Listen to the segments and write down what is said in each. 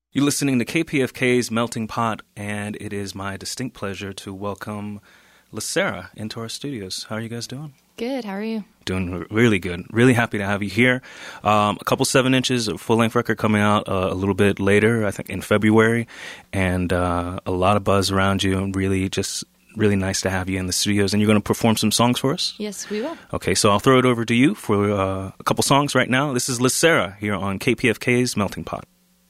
You're listening to KPFK's Melting Pot, and it is my distinct pleasure to welcome LaSara into our studios. How are you guys doing? Good. How are you? Doing really good. Really happy to have you here. A couple 7 inches of full-length record coming out a little bit later, I think in February, and a lot of buzz around you, and really nice to have you in the studios. And you're going to perform some songs for us? Yes, we will. Okay, so I'll throw it over to you for a couple songs right now. This is LaSara here on KPFK's Melting Pot.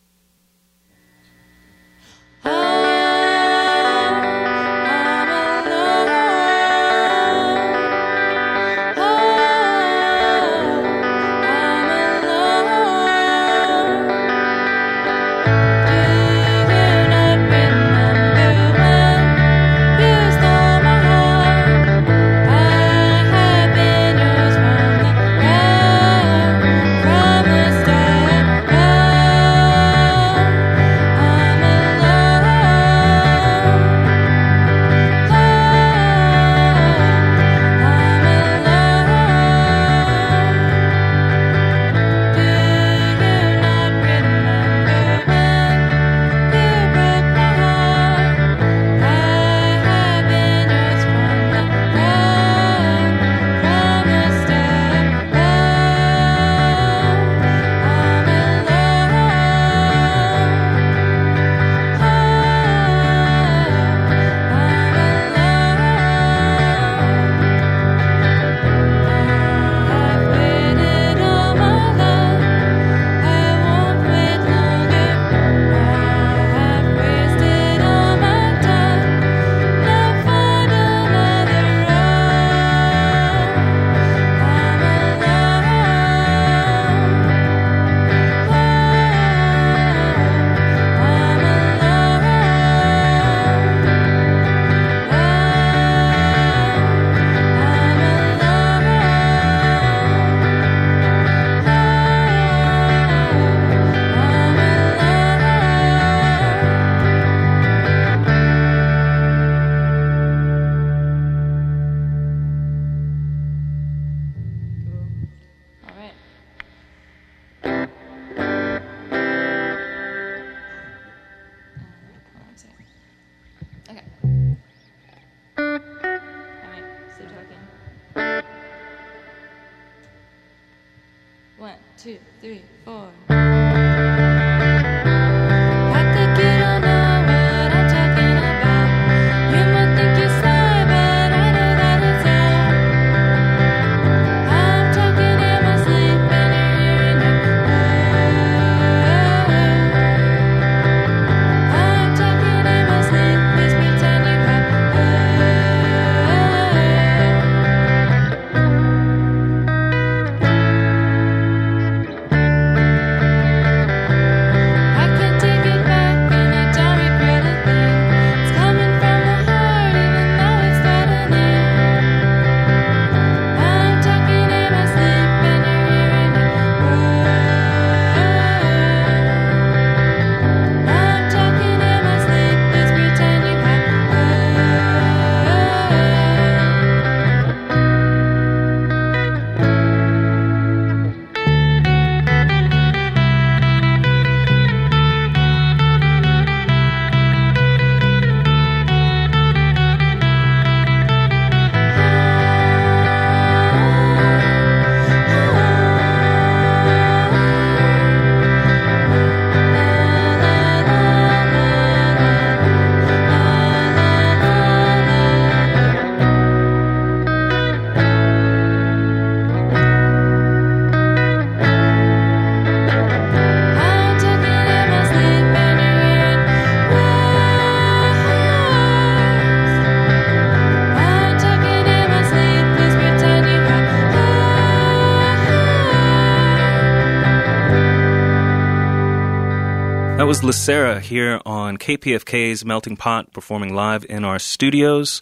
That was LaSara here on KPFK's Melting Pot, performing live in our studios.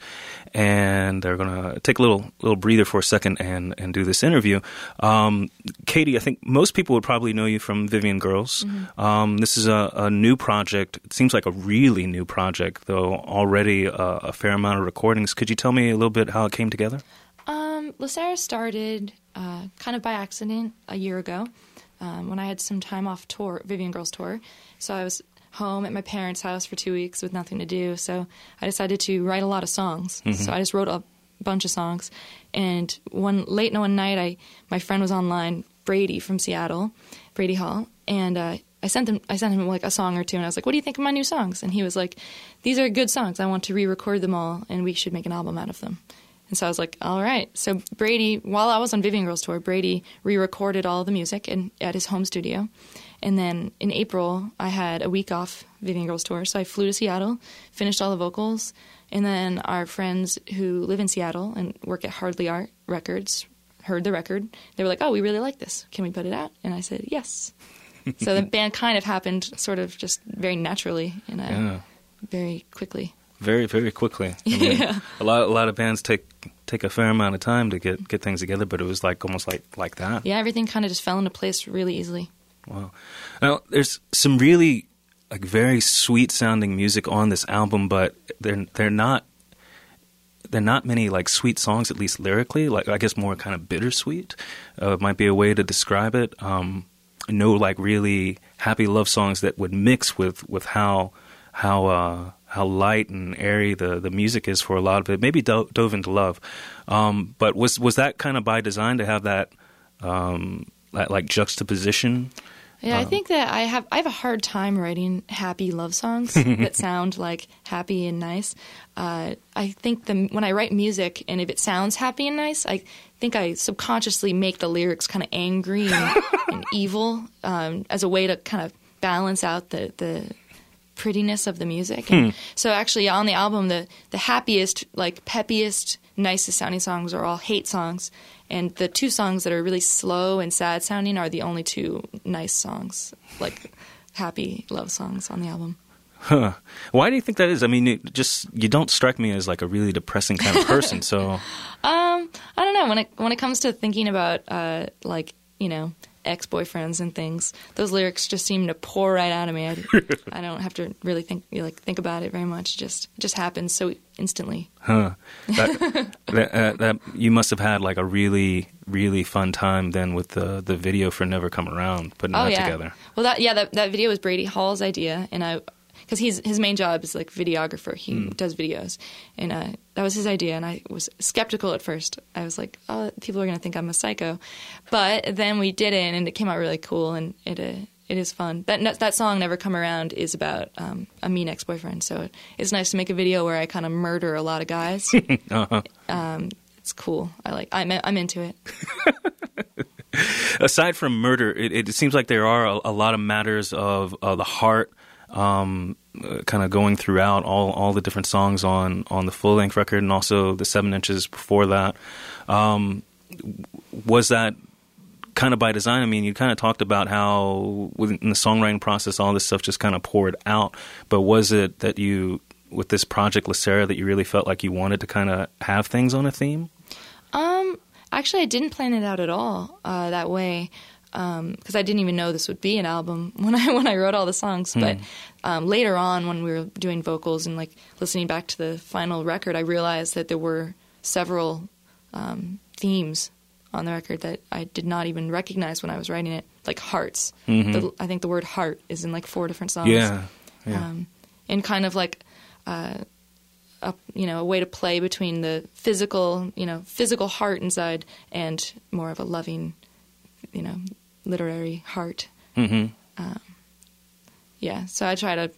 And they're going to take a little breather for a second and do this interview. Katie, I think most people would probably know you from Vivian Girls. Mm-hmm. This is a new project. It seems like a really new project, though already a fair amount of recordings. Could you tell me a little bit how it came together? LaSara started kind of by accident a year ago when I had some time off tour, Vivian Girls tour. So I was home at my parents' house for 2 weeks with nothing to do. So I decided to write a lot of songs. So I just wrote a bunch of songs. And late one night, my friend was online, Brady from Seattle, Brady Hall, and I sent him like a song or two, and I was like, "What do you think of my new songs?" And he was like, "These are good songs. I want to re-record them all, and we should make an album out of them." And so I was like, "All right." So Brady, while I was on Vivian Girls Tour, Brady re-recorded all the music at his home studio. And then in April, I had a week off Vivian Girls Tour, so I flew to Seattle, finished all the vocals, and then our friends who live in Seattle and work at Hardly Art Records heard the record. They were like, "Oh, we really like this. Can we put it out?" And I said, "Yes." So the band kind of happened sort of just very naturally and very quickly. Very, very quickly. I mean, a lot of bands take a fair amount of time to get things together, but it was like almost like that. Yeah, everything kind of just fell into place really easily. Wow. Now, there's some really like very sweet sounding music on this album, but they're not many like sweet songs, at least lyrically. Like I guess more kind of bittersweet might be a way to describe it. No like really happy love songs that would mix with how light and airy the music is for a lot of it. Maybe dove into love, but was that kind of by design to have that like juxtaposition? Yeah, I think that I have a hard time writing happy love songs that sound like happy and nice. I think when I write music and if it sounds happy and nice, I think I subconsciously make the lyrics kind of angry and evil as a way to kind of balance out the prettiness of the music. And so actually on the album, the happiest, like peppiest, nicest sounding songs are all hate songs. And the two songs that are really slow and sad sounding are the only two nice songs, like happy love songs on the album. Huh. Why do you think that is? I mean, you don't strike me as like a really depressing kind of person. So, I don't know. When it comes to thinking about like ex-boyfriends and things, those lyrics just seem to pour right out of me. I don't have to really think about it very much. It just happens so instantly. Huh. That you must have had like a really, really fun time then with the video for Never Come Around, putting that together. Well, that video was Brady Hall's idea, and because his main job is like videographer. He does videos, and that was his idea. And I was skeptical at first. I was like, "Oh, people are going to think I'm a psycho," but then we did it, and it came out really cool, and it is fun. That song "Never Come Around" is about a mean ex-boyfriend. So it's nice to make a video where I kind of murder a lot of guys. It's cool. I'm into it. Aside from murder, it seems like there are a lot of matters of the heart. Kind of going throughout all the different songs on the full-length record and also the 7 inches before that. Was that kind of by design? I mean, you kind of talked about how in the songwriting process all this stuff just kind of poured out, but was it that you, with this project Lacera, that you really felt like you wanted to kind of have things on a theme? Actually, I didn't plan it out at all that way. Because I didn't even know this would be an album when I wrote all the songs. But later on, when we were doing vocals and like listening back to the final record, I realized that there were several themes on the record that I did not even recognize when I was writing it, like hearts. I think the word heart is in like 4 different songs. Yeah. And kind of like a way to play between the physical heart inside and more of a loving, literary heart. So I try to,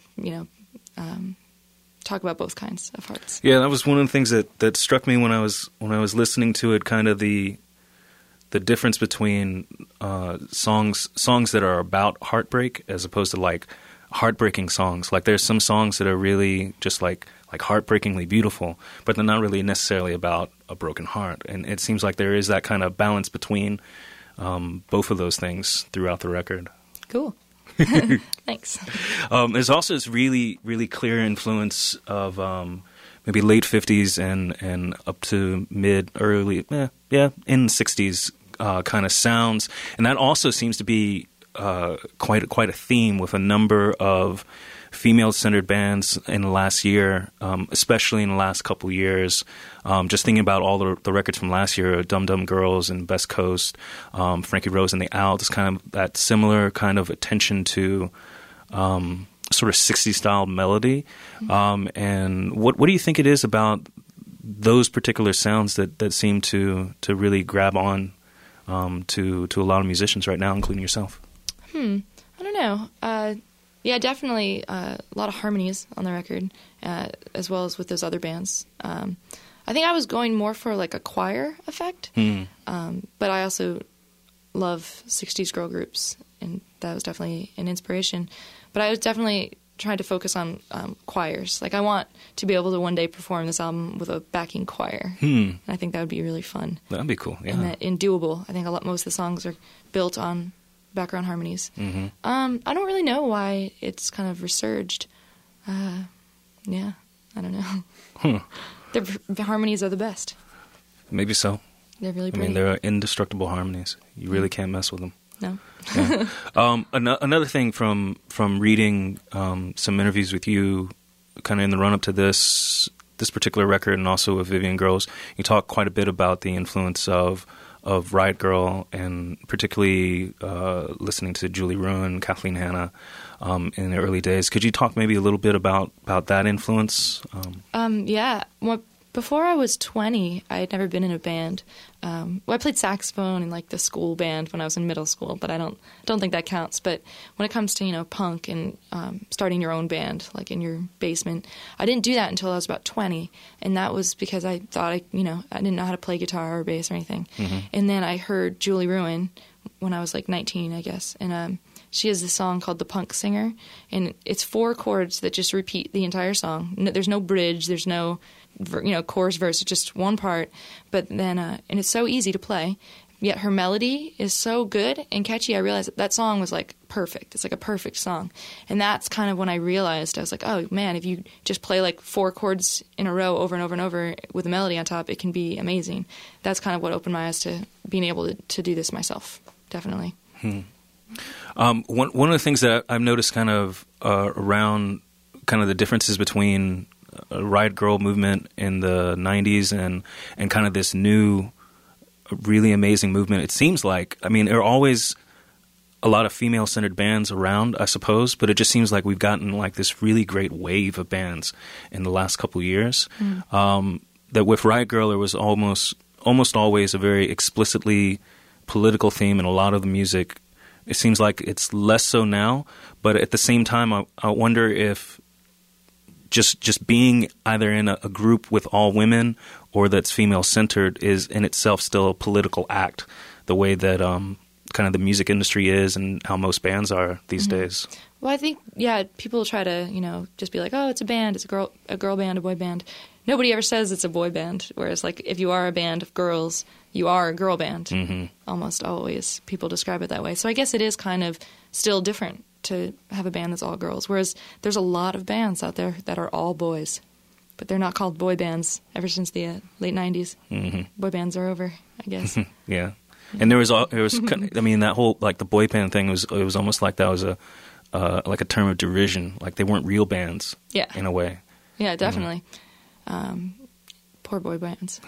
talk about both kinds of hearts. Yeah, that was one of the things that struck me when I was listening to it. Kind of the difference between songs that are about heartbreak as opposed to like heartbreaking songs. Like there's some songs that are really just like heartbreakingly beautiful, but they're not really necessarily about a broken heart. And it seems like there is that kind of balance between both of those things throughout the record. Cool. Thanks. There's also this really, really clear influence of maybe late 50s and up to early in the 60s kind of sounds. And that also seems to be quite a theme with a number of female-centered bands in the last year, especially in the last couple years. Just thinking about all the records from last year, Dum Dum Girls and Best Coast, Frankie Rose and the Owls, kind of that similar kind of attention to sort of 60s style melody. And what do you think it is about those particular sounds that seem to really grab on to a lot of musicians right now, including yourself? I don't know. Yeah, definitely a lot of harmonies on the record, as well as with those other bands. I think I was going more for like a choir effect, but I also love 60s girl groups, and that was definitely an inspiration. But I was definitely trying to focus on choirs. Like, I want to be able to one day perform this album with a backing choir. And I think that would be really fun. That'd be cool, yeah. And doable. I think most of the songs are built on background harmonies. I don't really know why it's kind of resurged. Yeah, I don't know. The harmonies are the best. Maybe so. They're really pretty. I mean, they're indestructible harmonies. You really can't mess with them. No. Yeah. Another thing from reading some interviews with you, kind of in the run up to this particular record, and also with Vivian Girls, you talk quite a bit about the influence of Riot Grrrl, and particularly listening to Julie Ruin, Kathleen Hanna in the early days. Could you talk maybe a little bit about that influence? Yeah. Well, before I was 20, I had never been in a band. I played saxophone in like the school band when I was in middle school, but I don't think that counts. But when it comes to punk and starting your own band, like in your basement, I didn't do that until I was about 20, and that was because I thought I didn't know how to play guitar or bass or anything. And then I heard Julie Ruin when I was like 19, I guess, and she has this song called "The Punk Singer," and it's 4 chords that just repeat the entire song. There's no bridge. There's no chorus, verse. It's just one part. But then, and it's so easy to play. Yet her melody is so good and catchy. I realized that song was like perfect. It's like a perfect song. And that's kind of when I realized, I was like, oh man, if you just play like 4 chords in a row over and over and over with a melody on top, it can be amazing. That's kind of what opened my eyes to being able to do this myself. Definitely. One of the things that I've noticed kind of around kind of the differences between Riot Grrrl movement in the 90s and kind of this new, really amazing movement, it seems like, I mean, there are always a lot of female-centered bands around, I suppose, but it just seems like we've gotten like this really great wave of bands in the last couple of years. That with Riot Grrrl, there was almost always a very explicitly political theme in a lot of the music. It seems like it's less so now, but at the same time, I wonder if just being either in a group with all women or that's female-centered is in itself still a political act, the way that kind of the music industry is and how most bands are these days. Well, I think, yeah, people try to, just be like, oh, it's a band, it's a girl band, a boy band. Nobody ever says it's a boy band, whereas, like, if you are a band of girls, you are a girl band. Almost always people describe it that way. So I guess it is kind of still different to have a band that's all girls, whereas there's a lot of bands out there that are all boys, but they're not called boy bands ever since the late 90s. Boy bands are over, I guess. Yeah. And there was I mean, that whole, like, the boy band thing was almost like that was like a term of derision, like they weren't real bands. Yeah. In a way. Yeah, definitely. Poor boy bands.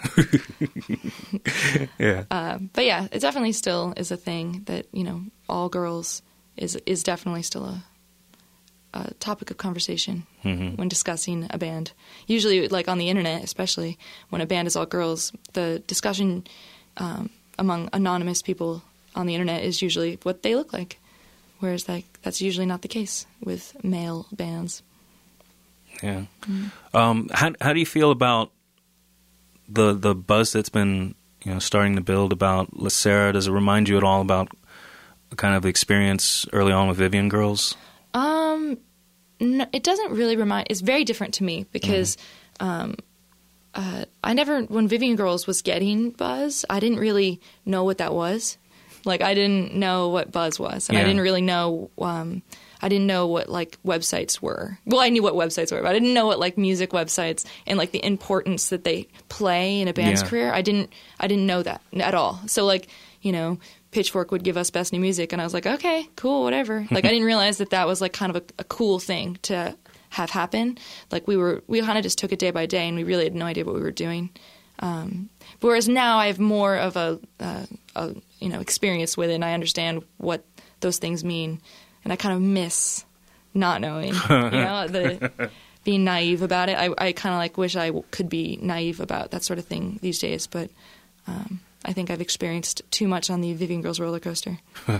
Yeah. But yeah, it definitely still is a thing that, all girls is definitely still a topic of conversation when discussing a band. Usually, like on the internet, especially when a band is all girls, the discussion among anonymous people on the internet is usually what they look like, whereas that's usually not the case with male bands. Yeah. How do you feel about the buzz that's been starting to build about La Sera? Does it remind you at all about kind of the experience early on with Vivian Girls? No, it doesn't really remind. It's very different to me because I never, when Vivian Girls was getting buzz, I didn't really know what that was. Like, I didn't know what buzz was, and I didn't really know. I didn't know what, like, websites were. Well, I knew what websites were, but I didn't know what, like, music websites and, like, the importance that they play in a band's career. I didn't know that at all. So, like, Pitchfork would give us Best New Music, and I was like, okay, cool, whatever. Like, I didn't realize that was, like, kind of a cool thing to have happen. Like, we kind of just took it day by day, and we really had no idea what we were doing. Whereas now I have more of a experience with it, and I understand what those things mean. And I kind of miss not knowing, being naive about it. I kind of like wish I could be naive about that sort of thing these days, but I think I've experienced too much on the Vivian Girls roller coaster.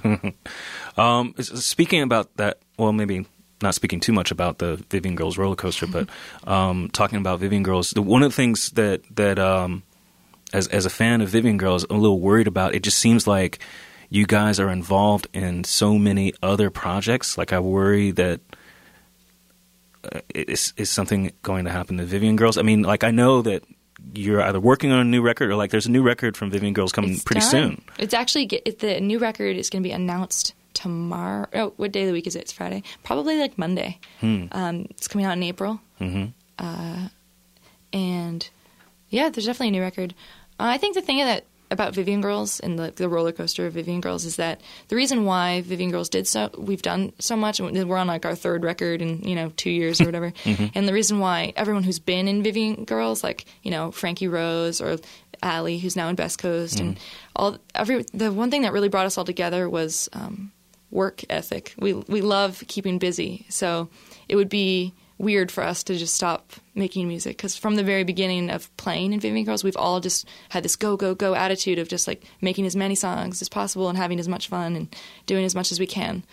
Speaking about that, well, maybe not speaking too much about the Vivian Girls roller coaster, but talking about Vivian Girls, one of the things that as a fan of Vivian Girls, I'm a little worried about, it just seems like you guys are involved in so many other projects. Like, I worry that is something going to happen to Vivian Girls? I mean, like, I know that you're either working on a new record or like there's a new record from Vivian Girls coming pretty soon. It's actually, the new record is going to be announced tomorrow. Oh, what day of the week is it? It's Friday. Probably like Monday. It's coming out in April. Mm-hmm. And yeah, there's definitely a new record. I think the thing about Vivian Girls and the roller coaster of Vivian Girls is that the reason why Vivian Girls we've done so much, and we're on like our third record in 2 years or whatever, and the reason why everyone who's been in Vivian Girls, like Frankie Rose or Allie, who's now in Best Coast, and the one thing that really brought us all together was work ethic. We love keeping busy, so it would be weird for us to just stop making music, because from the very beginning of playing in Vivian Girls, we've all just had this go, go, go attitude of just like making as many songs as possible and having as much fun and doing as much as we can.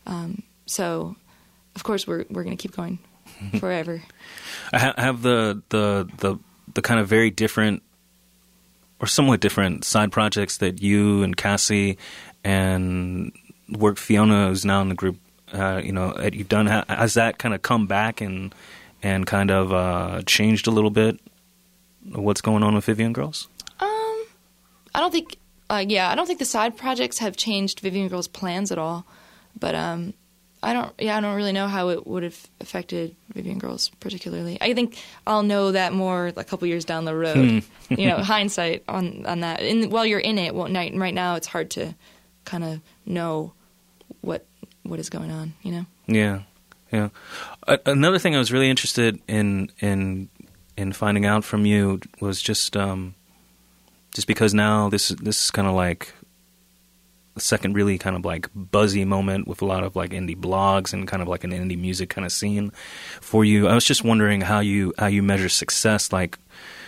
So, of course, we're going to keep going forever. I have the kind of very different or somewhat different side projects that you and Cassie and Fiona, who's now in the group, you've done. Has that kind of come back and kind of changed a little bit what's going on with Vivian Girls? I don't think. I don't think the side projects have changed Vivian Girls' plans at all. But I don't really know how it would have affected Vivian Girls particularly. I think I'll know that more a couple years down the road. Hindsight on that. And while you're in it, right now it's hard to kind of know what is going on, Yeah. Another thing I was really interested in finding out from you was just because now this is kind of like the second really kind of like buzzy moment with a lot of like indie blogs and kind of like an indie music kind of scene for you. I was just wondering how you measure success. Like,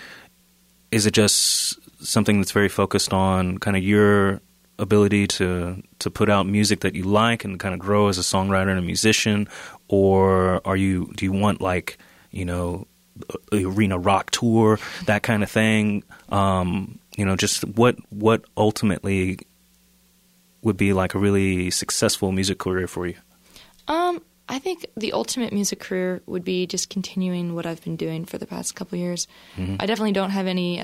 is it just something that's very focused on kind of your ability to put out music that you like and kind of grow as a songwriter and a musician, or do you want like arena rock tour, that kind of thing? Just what ultimately would be like a really successful music career for you? I think the ultimate music career would be just continuing what I've been doing for the past couple of years. Mm-hmm. I definitely don't have any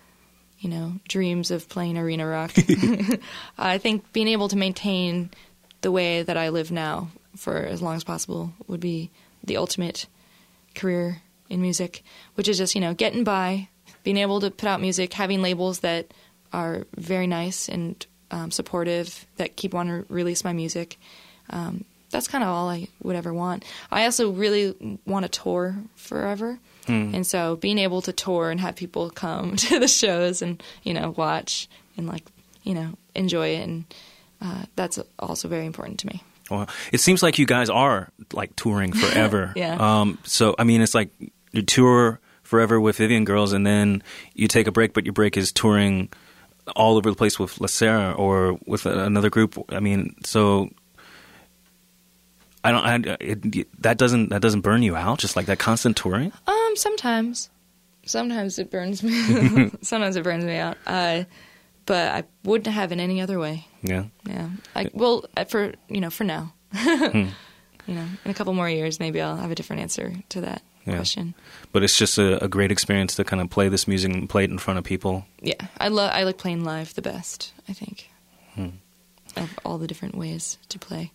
dreams of playing arena rock. I think being able to maintain the way that I live now for as long as possible would be the ultimate career in music, which is just, getting by, being able to put out music, having labels that are very nice and supportive, that keep wanting to release my music. That's kind of all I would ever want. I also really want to tour forever. And so being able to tour and have people come to the shows and, watch and enjoy it. And that's also very important to me. Well, it seems like you guys are like touring forever. Yeah. So, I mean, it's like you tour forever with Vivian Girls and then you take a break, but your break is touring all over the place with La Sera or with another group. I mean, so that doesn't burn you out, just like that constant touring? Sometimes it burns me. Sometimes it burns me out. But I wouldn't have it any other way. Yeah. Yeah. For now. In a couple more years, maybe I'll have a different answer to that question. But it's just a great experience to kind of play this music and play it in front of people. Yeah. I like playing live the best, I think. Of all the different ways to play.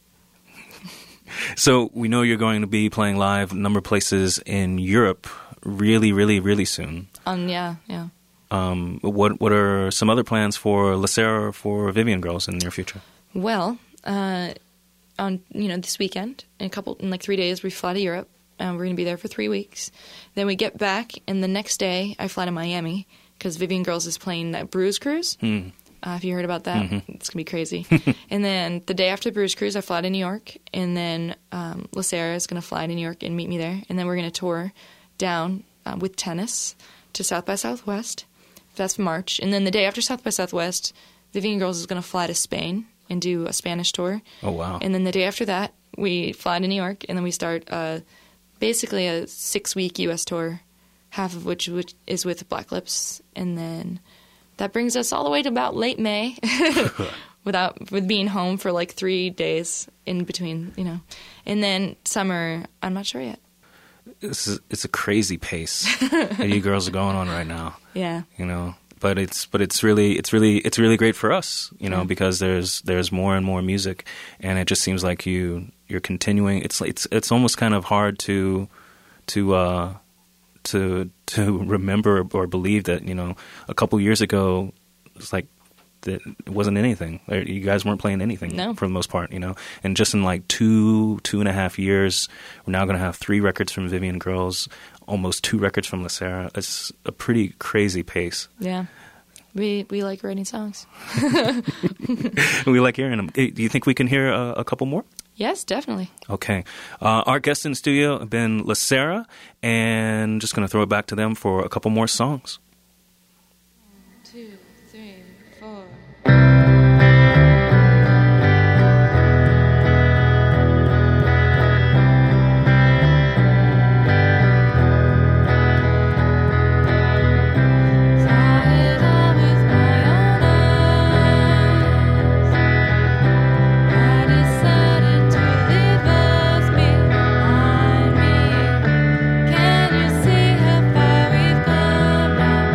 So we know you're going to be playing live a number of places in Europe really, really, really soon. Yeah. What are some other plans for La Sera or for Vivian Girls in the near future? Well, on this weekend, in 3 days, we fly to Europe. We're going to be there for 3 weeks. Then we get back, and the next day I fly to Miami because Vivian Girls is playing that Bruise Cruise. If you heard about that, it's going to be crazy. And then the day after the Bruise Cruise, I fly to New York. And then LaSara is going to fly to New York and meet me there. And then we're going to tour down with Tennis to South by Southwest. That's March. And then the day after South by Southwest, Vivian Girls is going to fly to Spain and do a Spanish tour. Oh, wow. And then the day after that, we fly to New York. And then we start basically a 6-week U.S. tour, half of which is with Black Lips. And then that brings us all the way to about late May with being home for like 3 days in between, you know. And then summer, I'm not sure yet. It's a crazy pace that you girls are going on right now. Yeah. You know, but it's really great for us, you know, because there's more and more music, and it just seems like you're continuing. It's almost kind of hard to remember or believe that, you know, a couple years ago it's like that it wasn't anything. You guys weren't playing anything for the most part, you know. And just in like 2.5 years, we're now going to have 3 records from Vivian Girls, almost 2 records from LaSara. It's a pretty crazy pace. Yeah. We like writing songs. We like hearing them. Do you think we can hear a couple more? Yes, definitely. Okay. Our guests in the studio have been LaSara, and just going to throw it back to them for a couple more songs. 1, 2, 3, 4. Can you see how far we've come now?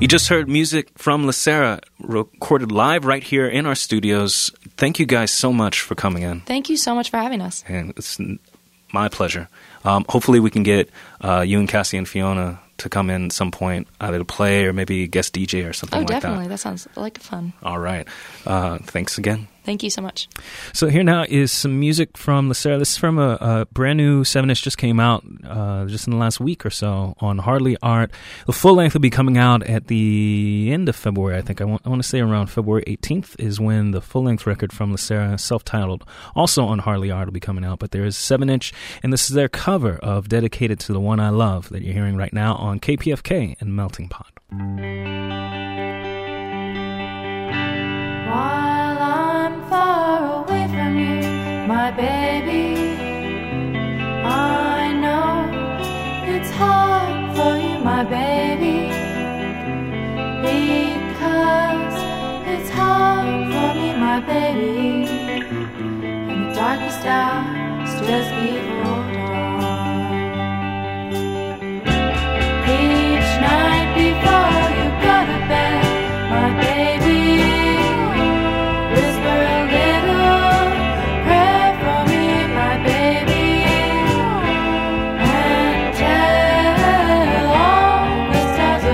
You just heard music from LeSara, recorded live right here in our studios. Thank you guys so much for coming in. Thank you so much for having us. And it's my pleasure. Hopefully we can get you and Cassie and Fiona to come in at some point, either to play or maybe guest DJ or something like that. Oh, definitely. That sounds like fun. All right. Thanks again. Thank you so much. So here now is some music from LeSara. This is from a brand new 7-inch, just came out just in the last week or so on Hardly Art. The full length will be coming out at the end of February, I think. I want to say around February 18th is when the full length record from LeSara, self-titled, also on Hardly Art, will be coming out. But there is 7-inch, and this is their cover of Dedicated to the One I Love that you're hearing right now on KPFK and Melting Pot. While I'm far away from you, my baby, I know it's hard for you, my baby, because it's hard for me, my baby, and the darkest hours just before dawn. Each night before you go to bed, my baby, whisper a little prayer for me, my baby, and tell all the stars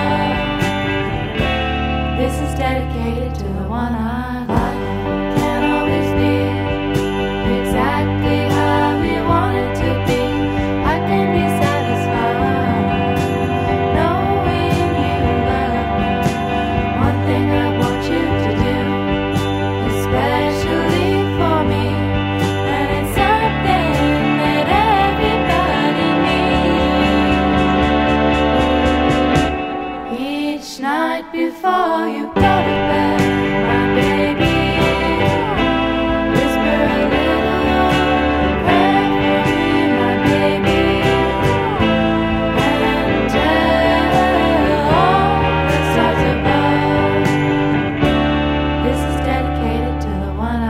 above, this is dedicated to the one I love. Can't always be exactly how we want it to be. I can be satisfied knowing you love me. One thing I want you to do, especially for me, and it's something that everybody needs. Each night before you go to bed, my baby, whisper a little prayer for me, my baby, and tell all the stars above, this is dedicated to the one I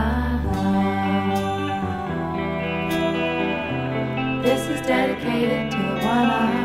love. This is dedicated to the one I love.